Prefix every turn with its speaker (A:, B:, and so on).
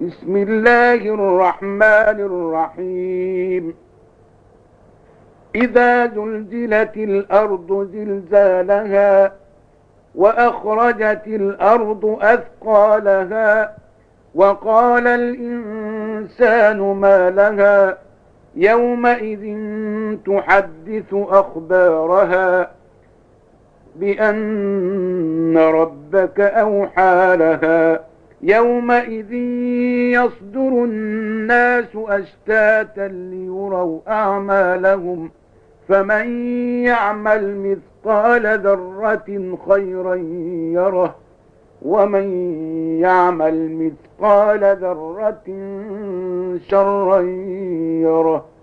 A: بسم الله الرحمن الرحيم. إذا زلزلت الأرض زلزالها وأخرجت الأرض أثقالها وقال الإنسان ما لها يومئذ تحدث أخبارها بأن ربك أوحى لها يومئذ يصدر الناس أشتاتا ليروا أعمالهم فمن يعمل مثقال ذرة خيرا يره ومن يعمل مثقال ذرة شرا يره.